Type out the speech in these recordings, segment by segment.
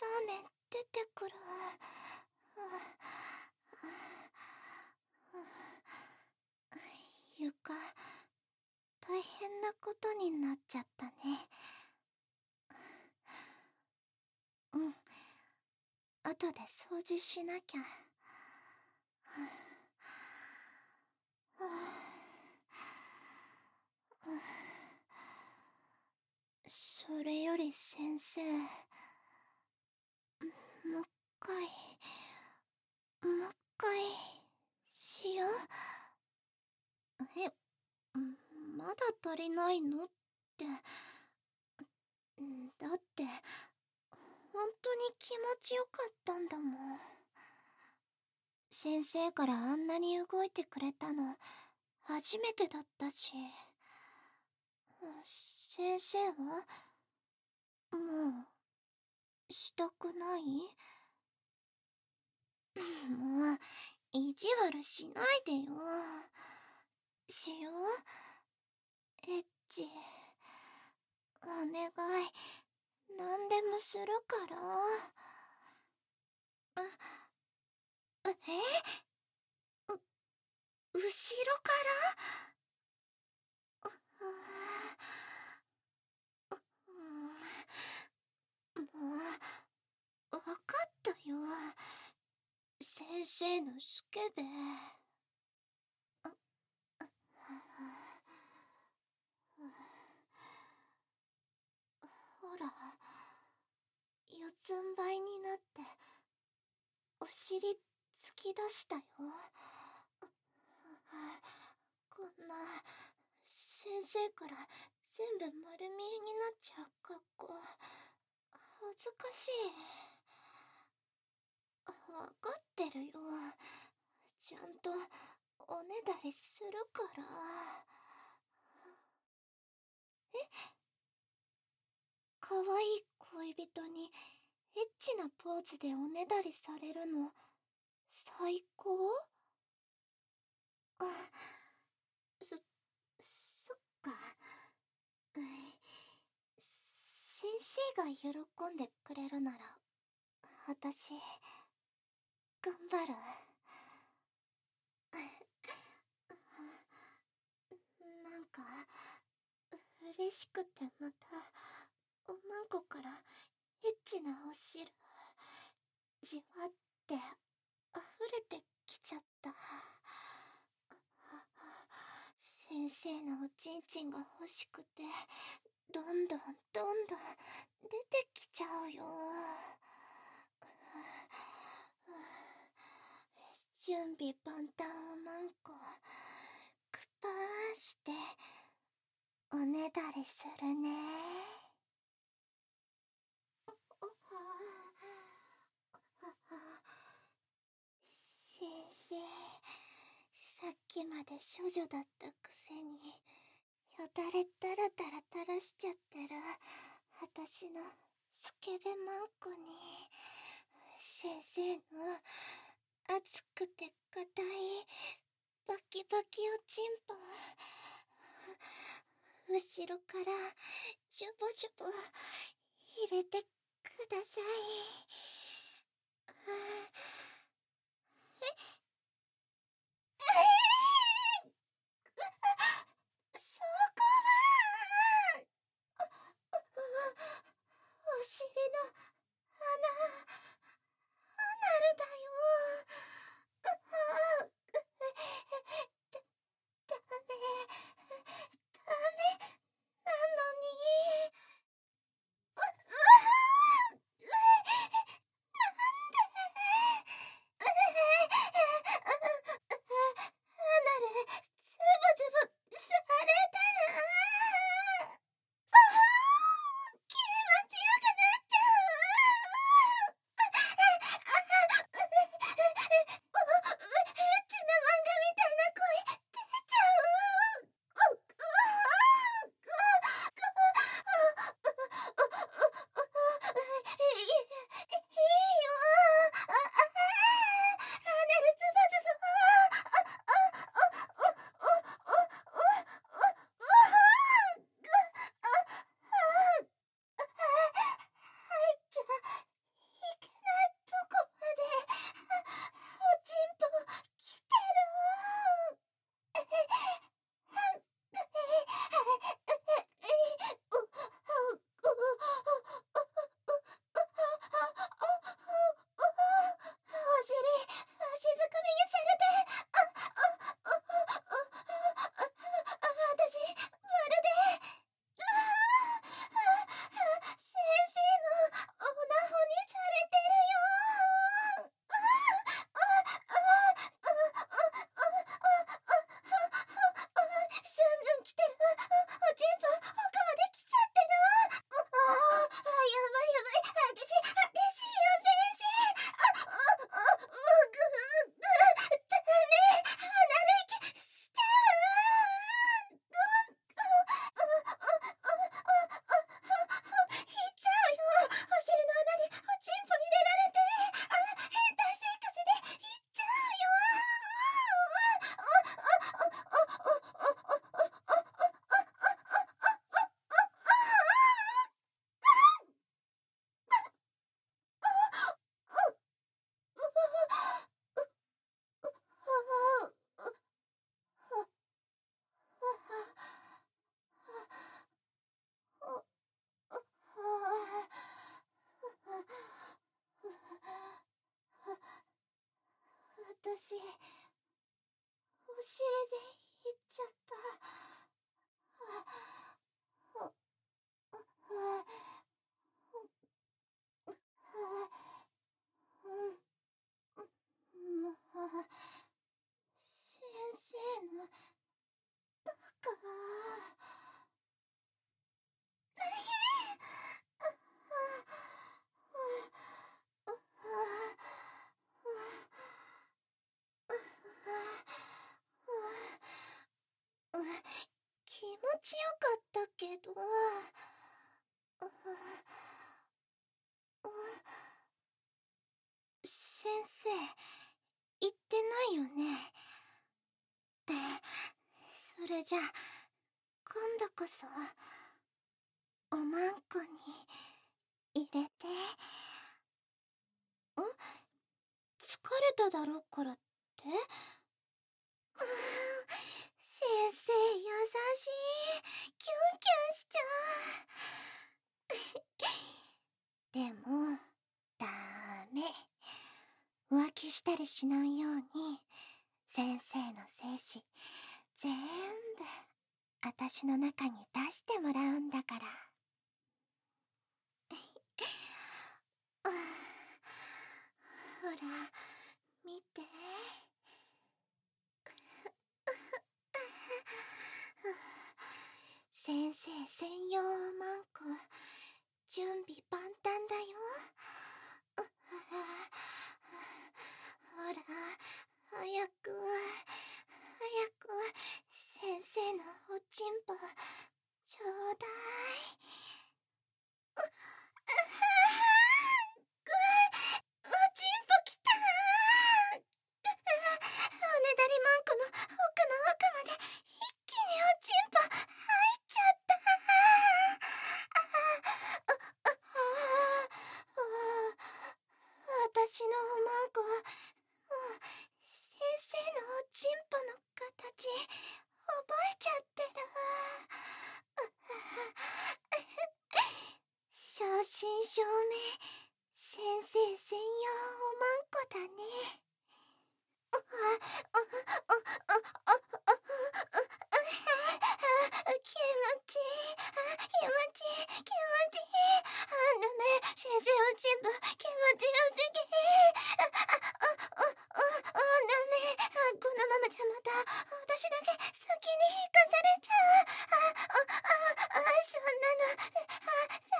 ーメン出てくる。床、大変なことになっちゃったね。うん、後で掃除しなきゃ。それより先生、もう一回、もう一回、しよう。まだ足りないのって。だって、本当に気持ちよかったんだもん。先生からあんなに動いてくれたの、初めてだったし。先生はもう、したくない？もう、意地悪しないでよ。しよう？エッチ。お願い。何でもするから。う、後ろから？もう、わかったよ。先生のスケベ。ほら、四つん這いになって、お尻突き出したよ。こんな、先生から全部丸見えになっちゃう格好、恥ずかしい。わかってるよ。ちゃんとおねだりするから。可愛い恋人にエッチなポーズでおねだりされるの最高？あ、そっか。先生が喜んでくれるなら、私、頑張る。なんか、嬉しくてまた、おまんこからエッチなお汁、じわって溢れてきちゃった。先生のおちんちんが欲しくて、どんどん出てきちゃうよ。準備万端おまんこ、くぱーして、おねだりするね。先生、さっきまで処女だったくせに、よだれだらだら垂らしちゃってる私のスケベマンコに、先生の熱くて硬いバキバキおちんぽ、後ろからジュボジュボ入れてください。そこはお尻のアナルだよ。ダメなのに。 私、お尻で言っちゃった。あ、あ、あ、先生のバカ。気持ちよかったけど、先生、言ってないよね。それじゃ、今度こそ、おまんこに入れて。疲れただろうからって？先生優しい。キュンキュンしちゃう。でも、ダメ。浮気したりしないように、先生の精子、全部、私の中に出してもらうんだから。ほら、見て。先生専用マンコ、準備万端だよ。ほら、早く、早く、先生のおちんぽ、ちょうだい。おちんぽきたー。おねだりマンコの奥の奥まで一気におちんぽ入っちゃった。私のおまんこは先生のおちんぽの形覚えちゃってる。正真正銘先生専用おまんこだね。気持ちいい、気持ちいい、気持ちいい。ダメ、先生おちんぽ気持ちよすぎ。ダメ、このままじゃまた私だけ先に引かされちゃう。そんなの、ダ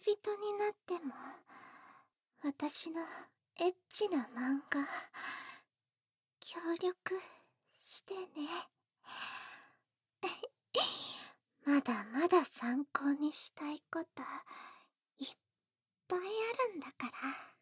人になっても私のエッチな漫画協力してね。まだまだ参考にしたいこといっぱいあるんだから。